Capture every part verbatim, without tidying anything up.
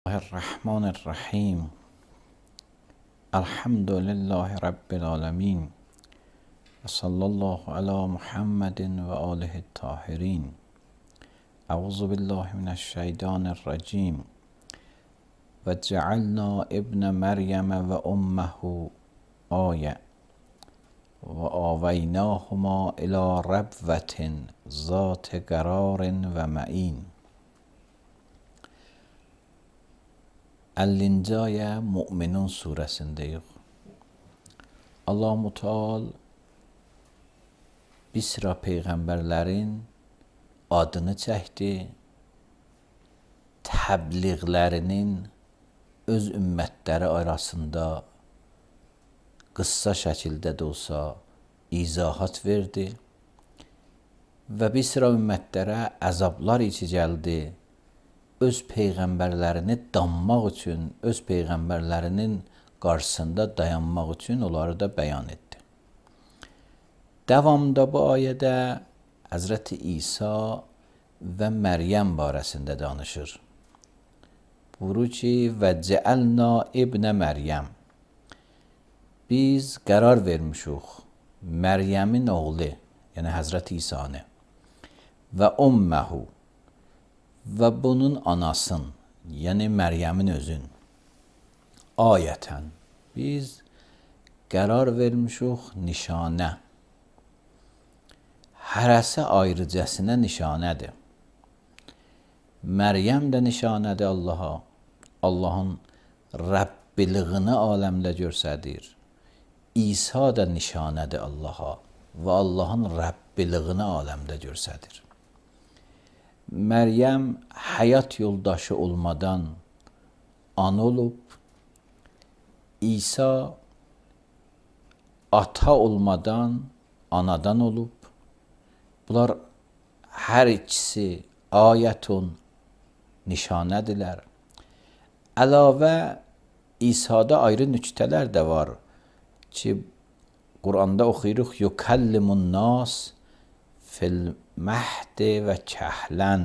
الرحمن الرحیم الحمد لله رب العالمین و صلی الله علی محمد و آله الطاهرین. اعوذ بالله من الشیطان الرجیم و جعلنا ابن مریم و امه آیه و آویناهما الی ربوة ذات قرار و معین. ellinci ayə Müminun surəsindəyik. Allah-u Teala bir sıra peyğəmbərlərin adını çəkdi, təbliğlərinin öz ümmətləri arasında qıssa şəkildə də olsa izahat verdi və bir sıra ümmətlərə əzablar içi gəldi. Öz peyğəmbərlərini danmaq üçün, öz peyğəmbərlərinin qarşısında dayanmaq üçün onları da bəyan etdi. Davamda bu ayədə Həzrəti İsa və Məryəm barəsində danışır. Buyurur ki, və cəəlna ibnə Məryəm. Biz qərar vermişik Məryəmin oğlu, yəni Həzrəti İsanı və umməhu və bunun anasın, yəni Məryəmin özün. Ayətən, biz qərar vermişik nişanə. Hərəsi ayrıcəsinə nişanədir. Məryəm də nişanədir Allaha. Allahın Rəbbiliyini aləmdə göstərir. İsa da nişanədir Allaha və Allahın Rəbbiliyini aləmdə göstərir. Məryəm həyat yoldaşı olmadan ana olub, İsa ata olmadan anadan olub. Bunlar hər ikisi ayətun nişanədirlər. Əlavə İsa'da ayrı nüktələr də var ki, Quranda oxuyuruq yukallimun nas fil məhdi və kəhlən.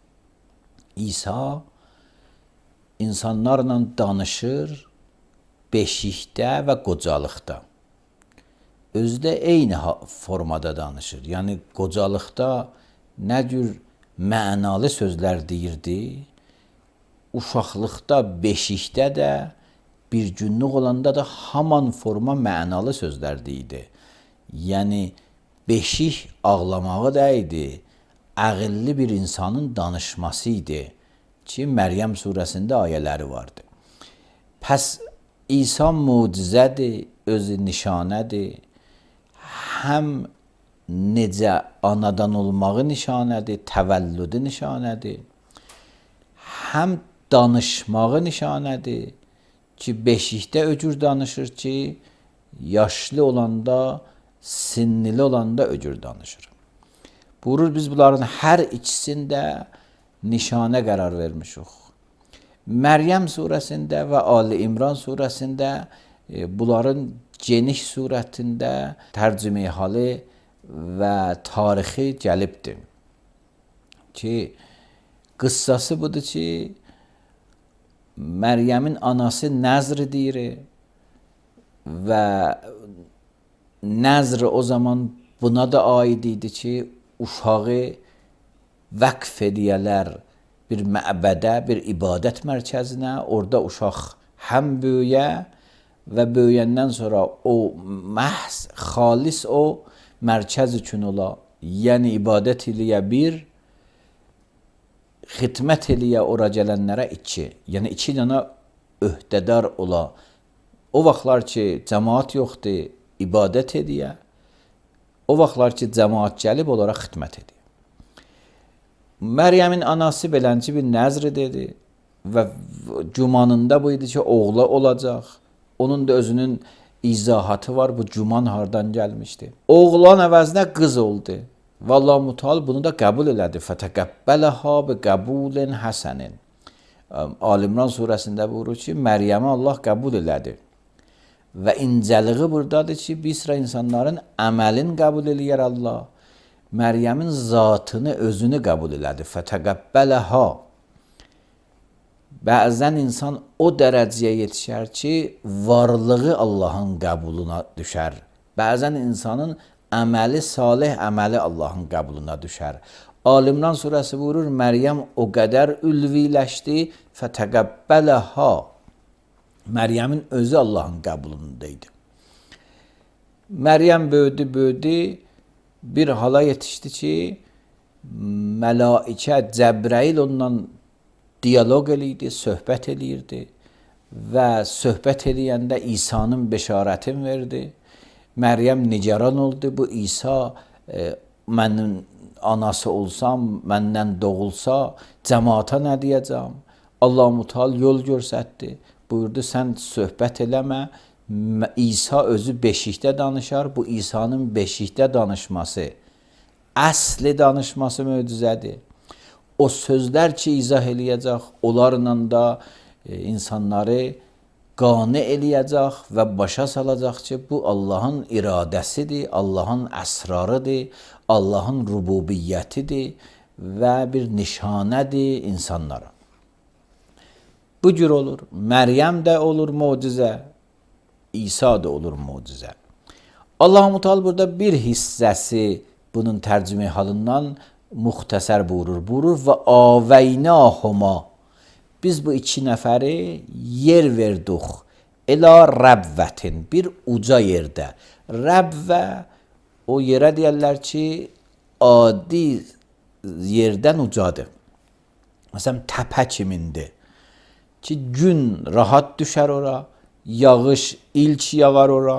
İsa insanlarla danışır beşikdə və qocalıqda. Özü də eyni formada danışır. Yəni qocalıqda nə cür mənalı sözlər deyirdi, uşaqlıqda, beşikdə də, bir günlük olanda da haman forma mənalı sözlər deyirdi. Yəni beşik ağlamağı da idi, əqilli bir insanın danışması idi ki, Məryəm surəsində ayələri vardı. Pəs İsa mucizədir, özü nişanədir. Həm necə anadan olmağı nişanədir, təvəllüdü nişanədir. Həm danışmağı nişanədir ki, beşikdə öcür danışır ki, yaşlı olanda, sinnili olanda öcür danışır. Buyurur, biz bunların hər ikisində nişanə qərar vermişik. Məryəm surəsində və Ali İmran surəsində e, bunların geniş surətində tərcümeyi halı və tarixi gəlibdir. Ki, qıssası budur ki, Məryəmin anası nəzr deyir və nəzr o zaman buna da aid idi ki, uşağı vəqf ediyələr bir məbədə, bir ibadət mərkəzinə, orada uşaq həm böyüyə və böyüyəndən sonra o məhz, xalis o mərkəz üçün ola, yəni ibadət eləyə bir, xidmət eləyə ora gələnlərə iki, yəni iki dənə öhdədar ola. O vaxtlar ki, cəmaat yoxdur, ibadət ediyə, o vaxtlar ki, cəmaat gəlib, onlara xidmət ediyə. Məryəmin anası belənci bir nəzr dedi və gümanında bu idi ki, oğlu olacaq. Onun da özünün izahatı var, bu güman hardan gəlmişdi. Oğlan əvəzinə qız oldu. Və Allah-u Teala bunu da qəbul elədi. Fətəqəbbələha bi qəbulin həsənin. Ali İmran surəsində buyurur ki, Məryəmi Allah qəbul elədi. Və incəliği buradadır ki, bir sıra insanların əməlin qəbul eləyər Allah. Məryəmin zatını, özünü qəbul elədi. Fətəqəbbələha. Bəzən insan o dərəcəyə yetişər ki, varlığı Allahın qəbuluna düşər. Bəzən insanın əməli salih, əməli Allahın qəbuluna düşər. Alimran surəsi buyurur, Məryəm o qədər ülviləşdi, fətəqəbbələha. Məryəmin özü Allahın qəbulundaydı. Məryəm böyüdü, böyüdü, bir hala yetişdi ki, mələikə Cəbrəil ondan diyaloq eləyirdi, söhbət eləyirdi və söhbət eləyəndə İsa'nın beşarətini verdi. Məryəm nigaran oldu, bu İsa e, mənim anası olsam, məndən doğulsa, cəmaata nə deyəcəm? Allah-u Teala yol göstərdi. Buyurdu, sən söhbət eləmə. İsa özü beşikdə danışar. Bu İsa'nın beşikdə danışması, əsli danışması möcüzədir. O sözlər ki, izah eləyəcək, onlarla da e, insanları qane eləyəcək və başa salacaq ki, bu Allahın iradəsidir, Allahın əsrarıdır, Allahın rububiyyətidir və bir nişanədir insanlara. Bu cür olur. Məryəm də olur mucizə, İsa da olur mucizə. Allah-u Teala burada bir hissəsi bunun tərcümə halından muxtəsər buyurur. Buyurur və aveynahuma. Biz bu iki nəfəri yer verdik. Elə rəbvətin, bir uca yerdə. Rəbvə o yerə deyərlər ki, adi yerdən ucadır. Məsələn, təpə kimindir ki, gün rahat düşər ora, yağış ilk yağar ora,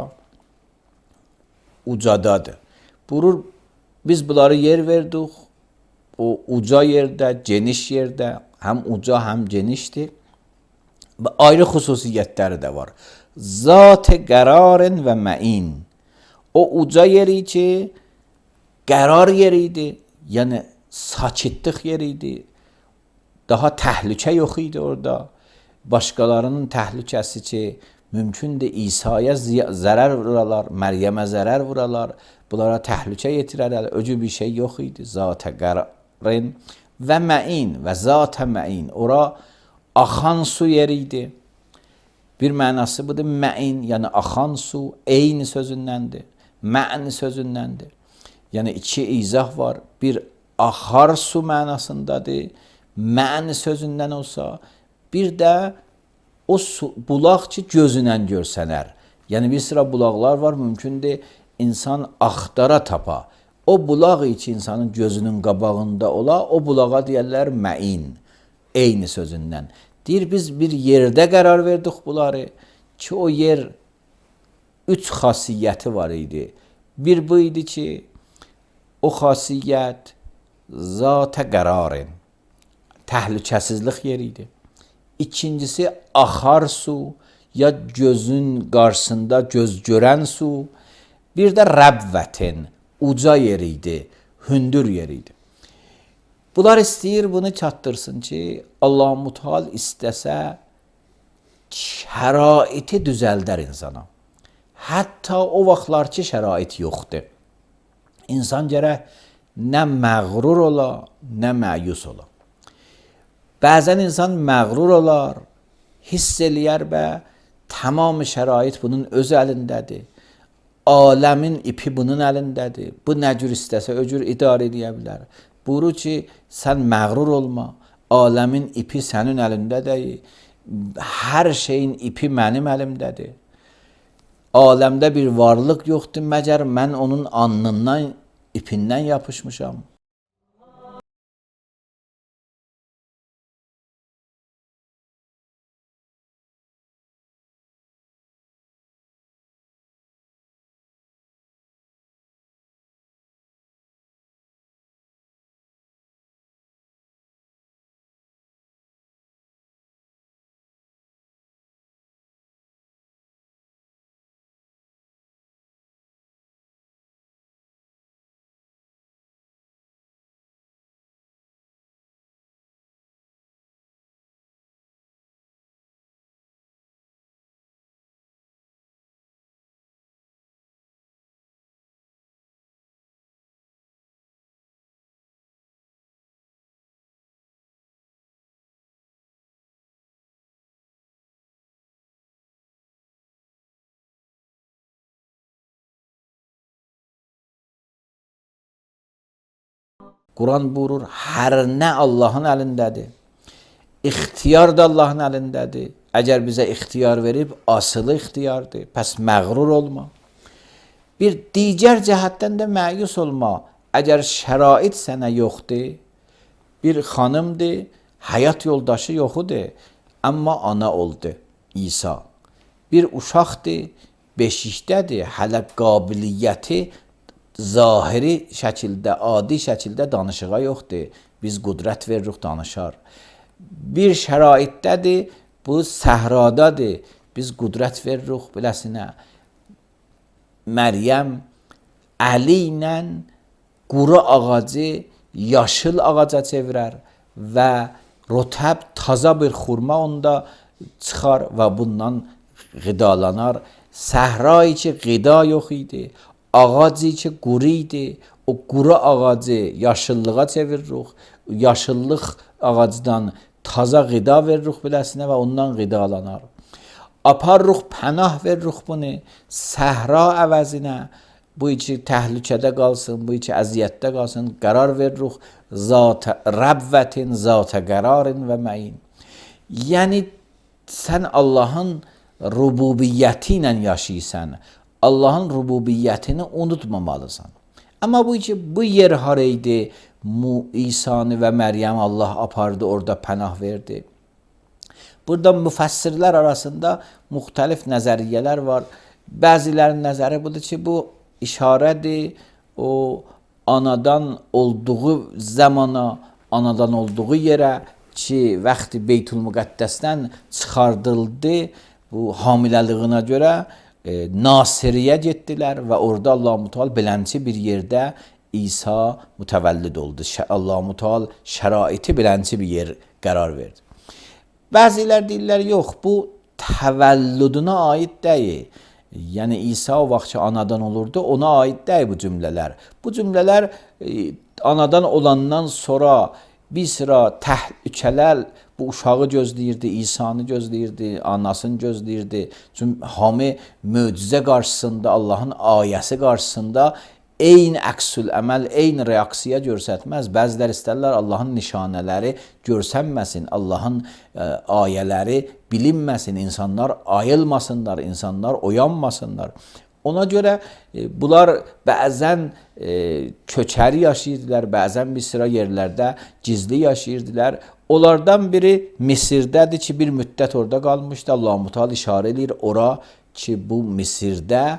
ucadadır. Buyurur, biz bunları yer verdik. O uca yerdə, geniş yerdə, həm uca, həm genişdir. Və ayrı xüsusiyyətləri də var. Zat-ı qərarin və məin. O uca yeri ki, qərar yeriydi, yəni sakitlik yeriydi. Daha təhlükə yox idi orada. Başqalarının təhlükəsi ki, mümkündür İsa'ya zərər vuralar, Məryəmə zərər vuralar, bunlara təhlükə yetirərlər. Öcü bir şey yox idi. Zat-ı qərarin və məin və zat-ı məin. Ora axan su yeriydi. Bir mənası budur, məin, yəni axan su, eyni sözündəndir, mə'n sözündəndir. Yəni iki izah var. Bir axar su mənasındadır, mə'n sözündən olsa, bir də o su, bulaq ki, gözünən görsənər. Yəni bir sıra bulaqlar var, mümkündür insan axtara tapa. O bulaq ki, insanın gözünün qabağında ola, o bulağa deyərlər məin, eyni sözündən. Deyir, biz bir yerdə qərar verdik bunları ki, o yer üç xasiyyəti var idi. Bir bu idi ki, o xasiyyət zat-ı qərarin, təhlükəsizlik yeri idi. İkincisi, axar su, ya gözün qarşısında göz görən su. Bir də rəbvətin, uca yeri idi, hündür yeri idi. Bunlar istəyir bunu çatdırsın ki, Allah-u Teala istəsə şəraiti düzəldər insana. Hətta o vaxtlar ki, şərait yoxdur. İnsan gərək nə məğrur ola, nə məyus ola. Bəzən insan məğrur olar, hiss eləyər və tamam şərait bunun öz əlindədir. Aləmin ipi bunun əlindədir. Bu nə cür istəsə, o cür idarə edə bilər. Buyurur ki, sən məğrur olma, aləmin ipi sənin əlindədir, hər şeyin ipi mənim əlimdədir. Aləmdə bir varlıq yoxdur, məgər mən onun alnından, ipindən yapışmışam. Quran buyurur, hər nə Allahın əlindədir. İxtiyar da Allahın əlindədir. Əgər bizə ixtiyar verib, asılı ixtiyardır. Pəs məğrur olma. Bir digər cəhətdən də məyus olma. Əgər şərait sənə yoxdur, bir xanımdır, həyat yoldaşı yoxudur, amma ana oldu İsa. Bir uşaqdır, beşikdədir, hələ qabiliyyəti zahiri şəkildə, adi şəkildə danışığa yoxdur. Biz qudrət veririk, danışar. Bir şəraitdədir, bu səhradadır. Biz qudrət veririk biləsinə. Məryəm əli ilə quru ağacı yaşıl ağaca çevirər və rotəb taza bir xurma onda çıxar və bundan qidalanar. Səhra ki qida yox idi, ağacı ki quru idi, o quru ağacı yaşıllığa çeviririk, yaşıllıq ağacdan taza qida veririk biləsinə və ondan qidalanar. Aparırıq, pənah veririk bunu səhra əvəzinə, bu içi təhlükədə qalsın, bu içi əziyyətdə qalsın, qərar veririk zat-ı rəbvətin, zat-ı qərarin və məyin. Yəni sən Allahın rububiyyəti ilə yaşayırsan, Allahın rububiyyətini unutmamalısan. Amma bu ki bu yer haraydı, İsa'nı və Məryəm Allah apardı, orada pənah verdi. Burada müfəssirlər arasında müxtəlif nəzəriyyələr var. Bəzilərin nəzəri budur ki, bu işarədir, o anadan olduğu zamana, anadan olduğu yerə ki, vaxtı Beytül-Müqəddəsdən çıxardıldı, bu hamiləliyinə görə e, Nasiriyə getdilər və orada Allah-u Teala belənçi bir yerdə İsa mütəvəllid oldu. Allah-u Teala şəraiti belənçi bir yer qərar verdi. Bəzilər deyirlər, yox, bu təvəllüdünə aid deyil. Yəni İsa o vaxt ki anadan olurdu, ona aid deyil bu cümlələr. Bu cümlələr e, anadan olandan sonra bir sıra təhlükələr bu uşağı gözləyirdi, İsa'nı gözləyirdi, anasını gözləyirdi. Çünki hamı möcüzə qarşısında, Allahın ayəsi qarşısında eyni əksül əməl, eyni reaksiya görsətməz. Bəzilər istərlər Allahın nişanələri görsənməsin, Allahın ə, ayələri bilinməsin, insanlar ayılmasınlar, insanlar oyanmasınlar. Ona görə e, bunlar bəzən e, köçəri yaşayırdılar, bəzən bir sıra yerlərdə gizli yaşayırdılar. Onlardan biri Misirdədir ki, bir müddət orada qalmışdı. Allah-u Teala işarə edir ora ki, bu Misirdə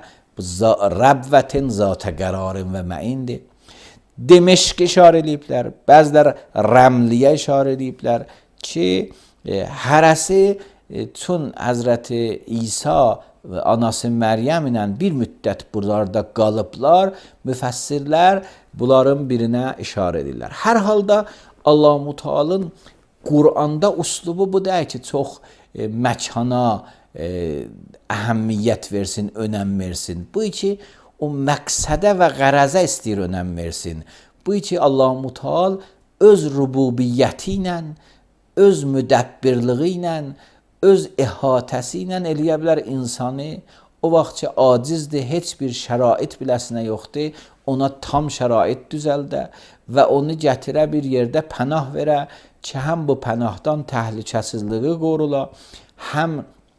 Rəbvətin zat-ı qərarin və məyindir. Deməşq işarə ediblər, bəzilər Rəmliyə işarə ediblər ki, e, hərəsi e, çün Həzrəti İsa və anası Məryəm ilə bir müddət buralarda qalıblar, müfəssirlər bunların birinə işarə edirlər. Hər halda Allah-u Teala'nın Qur'anda uslubu bu deyil ki, çox e, məkana e, əhəmiyyət versin, önəm versin. Bu ki, o məqsədə və qərəzə istəyir önəm versin. Bu ki, Allah-u Teala öz rububiyyəti ilə, öz müdəbbirliği ilə, öz əhatəsi ilə eləyə bilər insanı. O vaxt ki, acizdir, heç bir şərait biləsinə yoxdur, ona tam şərait düzəldə və onu gətirə bir yerdə pənah verə ki, həm bu pənahdan təhlükəsizliyi qorula, həm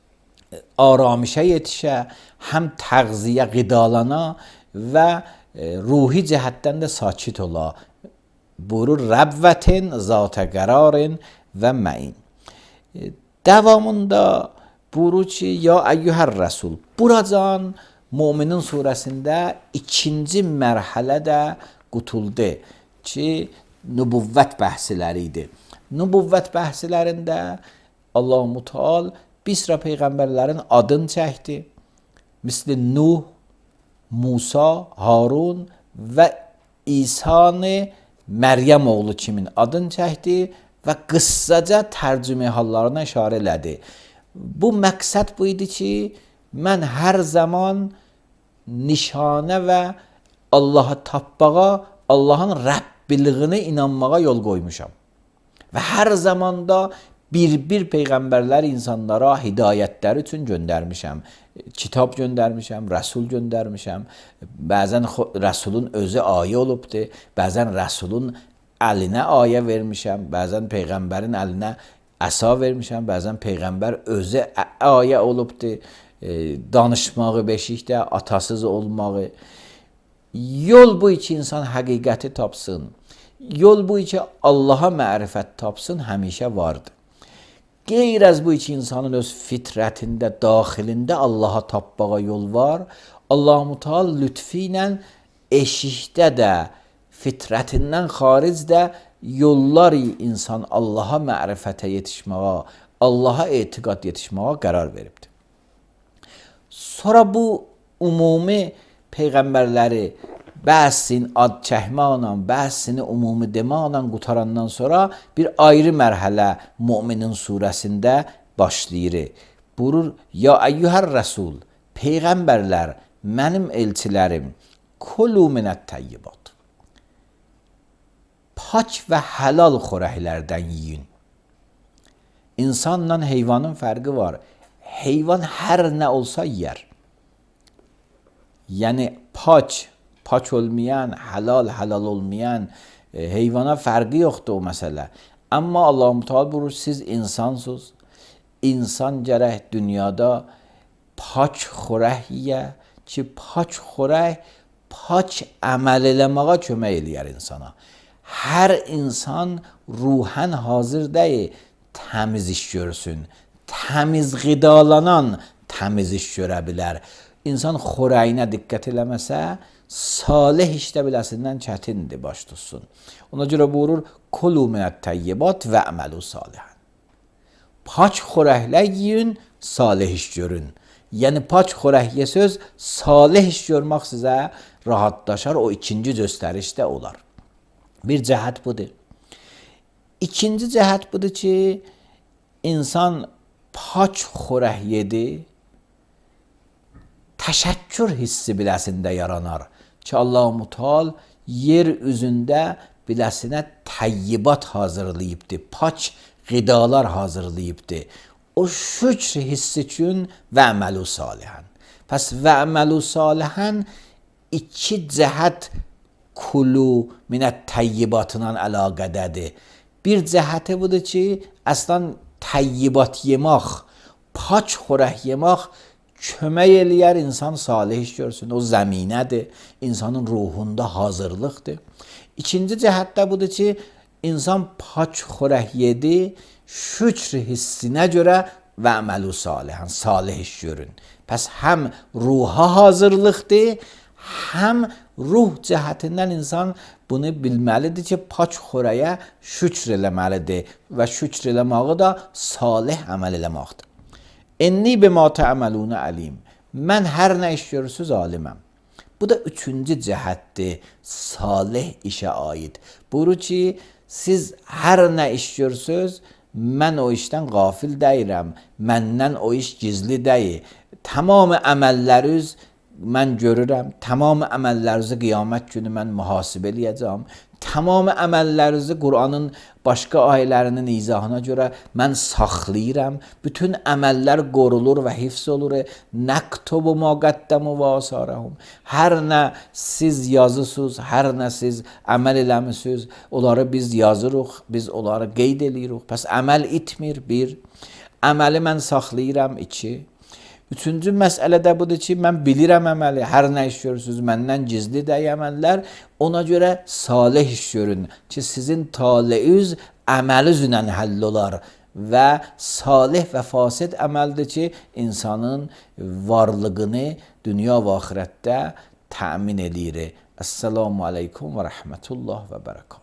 aramişə yetişə, həm təğziyə qidalana və ruhi cəhətdən də sakit ola. Buyurur, Rəbvətin, zat-ı qərarin və məyin. Davamında buyurur ki, ya əyyuhər rəsul. Buracan Müminin surəsində ikinci mərhələ də qutuldu ki, nübüvvət bəhsləri idi. Nübüvvət bəhslərində Allah-u Teala bir sıra peyğəmbərlərin adını çəkdi. Misli Nuh, Musa, Harun və İsa'nı Məryəm oğlu kimin adını çəkdi və qıssaca tərcümə hallarına işarə elədi. Bu məqsəd bu idi ki, mən hər zaman nişanə və Allahı tapmağa, Allahın Rəbbiliyinə inanmağa yol qoymuşam. Və hər zamanda bir-bir peyğəmbərlər insanlara hidayətləri üçün göndərmişəm. Kitab göndərmişəm, rəsul göndərmişəm. Bəzən rəsulun özü ayə olubdur, bəzən rəsulun əlinə ayə vermişəm, bəzən peyğəmbərin əlinə əsa vermişəm, bəzən peyğəmbər özü ayə olubdur, e, danışmağı beşikdə, atasız olmağı. Yol bu ki insan həqiqəti tapsın, yol bu ki Allaha mərifət tapsın, həmişə vardır. Qeyr az bu ki insanın öz fitrətində, daxilində Allaha tapmağa yol var. Allah-u Teala lütfi ilə eşikdə də, fitrətindən xaricdə yollar insan Allaha mərifətə yetişməyə, Allaha etiqad yetişməyə qərar veribdir. Sonra bu ümumi peyğəmbərləri bəsini ad çəkməklə, bəsini ümumi deməklə qutarandan sonra bir ayrı mərhələ Möminin surəsində başlayır. Buyurur: Ya əyyuhər rəsul, peyğəmbərlər, mənim elçilərim, kulu minət təyyibat. Pak və həlal xörəklərdən yiyin. İnsanla heyvanın fərqi var. Heyvan hər nə olsa yer. Yəni pak, pak olmayan, halal, halal olmayan e, heyvana fərqi yoxdur o məsələ. Amma Allah-u Teala buyurur, siz insansınız. İnsan gərək dünyada pak xörək yeyə ki, pak xörək pak əməl eləməyə kömək eləyər insana. Hər insan ruhən hazır deyil, təmiz iş görsün. Təmiz qidalanan təmiz iş görə bilər. İnsan xörəyinə diqqət eləməsə, salih işdə biləsindən çətindir, baş tutsun. Ona görə buyurur: Kulu minət təyyibat və əməlu salihən. Pak xörəklər yiyin, salih iş görün. Yəni pak xörək yesöz, salih iş görmək sizə rahatlaşar, o ikinci göstərişdə olar. Bir cəhət budur. İkinci cəhət budur ki, insan pak xörək yedi, təşəkkür hissi biləsində yaranar ki, Allah-u Teala yer üzündə biləsinə təyyibat hazırlayıbdır, pak qidalar hazırlayıbdır. O şükr hissi üçün və əməlu salihən. Pəs və əməlu salihən iki cəhət kulu minət təyyibatından əlaqədədir. Bir cəhəti budur ki, əslən təyyibat yemək, pak xörək yemək kömək eləyər insan salih iş görsün. O zəminədir, insanın ruhunda hazırlıqdır. İkinci cəhətdə budur ki, insan pak xörək yedi, şükr hissinə görə və əməlu salihən, salih iş görün. Pəs həm ruha hazırlıqdır, həm ruh cəhətindən insan bunu bilməlidir ki, pak xörəyə şükr eləməlidir və şükr eləməyi da salih əməl eləməkdir. İnni bima tə'malun alim. Mən hər nə iş görürsüz aliməm. Bu da üçüncü cəhətdir, salih işə aid. Buyurur ki, siz hər nə iş görürsüz, mən o işdən qafil deyirəm, məndən o iş gizli deyil. Tamam əməlləriniz mən görürəm, tamam əməllərinizi qiyamət günü mən mühasibə eləyəcəm. Tamam əməllərinizi Qur'anın başqa ayələrinin izahına görə mən saxlayıram. Bütün əməllər qorulur və hifz olur. Nəktubu ma qəddamu və asarahum. Hər nə siz yazısınız, hər nə siz əməl eləmisiniz, onları biz yazırıq, biz onları qeyd eləyirik. Pəs əməl itmir, bir. Əməli mən saxlayıram, iki. Üçüncü məsələ də budur ki, mən bilirəm əməli, hər nə iş görürsünüz, məndən gizli də əməllər, ona görə salih iş görün ki, sizin taleyiz əməliz ilə həll olar və salih və fasid əməldir ki, insanın varlığını dünya və axirətdə təmin edir. Esselamu aleykum və rəhmətullah və bərəkət.